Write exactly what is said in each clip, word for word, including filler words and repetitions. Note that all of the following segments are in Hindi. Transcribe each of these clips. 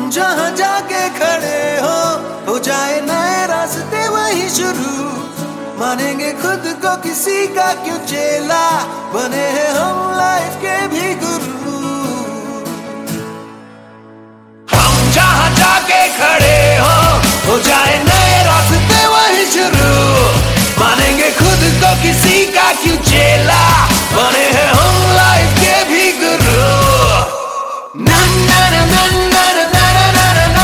जहाँ जाके खड़े हो हो जाए नए रास्ते वही शुरू। मानेंगे खुद को किसी का क्यों चेला, बने हैं हम लाइफ के भी गुरु। हम जहाँ जाके खड़े हो हो जाए नए रास्ते वही शुरू। मानेंगे खुद को किसी का क्यों चेला, बने हैं हम लाइफ के भी गुरु। ना ना ना ना ना ना ना ना ना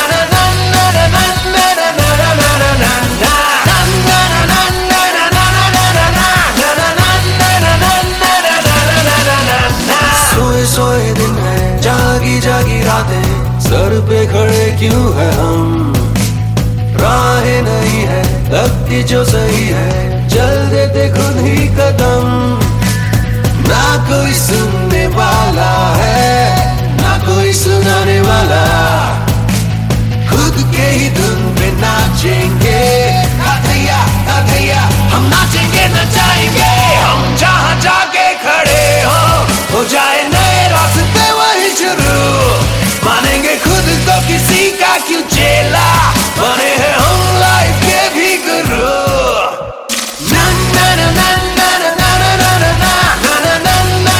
सोए दिन है, जागी जागी रातें, सर पे खड़े क्यों है हम। राहें नहीं है, लगती जो सही है, चल देते खुद ही कदम। ना कोई सुनने वाला है, ना कोई सुनाने वाला, खुद के ही धुन पे नाचेंगे। हथैया हथैया हम नाचेंगे नचाएंगे। हम जहाँ जाके खड़े हो हो जाए नए रास्ते वही शुरू। मानेंगे खुद को किसी का क्यों चेला, बने हैं हम लाइफ के भी गुरु। ना ना ना ना ना ना ना ना ना ना ना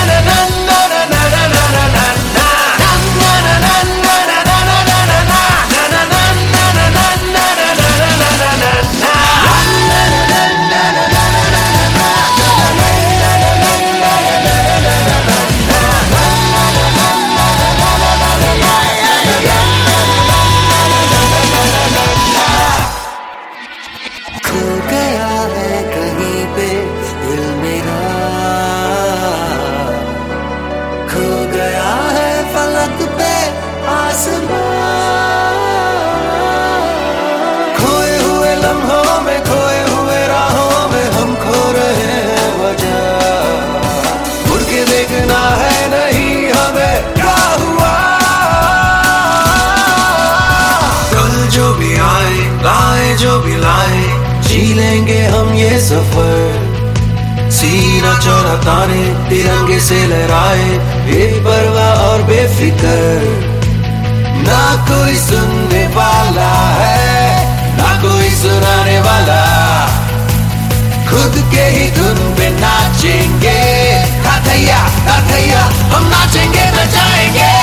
खोए हुए लम्हों में, खोए हुए राहों में हम खो रहे हैं वजह। मुड़ के देखना है नहीं हमें क्या हुआ। कल जो भी आए लाए जो भी लाए, जी लेंगे हम ये सफर। सीना चौड़ा ताने तिरंगे से लहराए, बेपरवाह और बेफिक्र। ना कोई सुनने वाला है, ना कोई सुनाने वाला, खुद के ही धुन पे नाचेंगे। हथैया हथैया हम नाचेंगे नचाएंगे।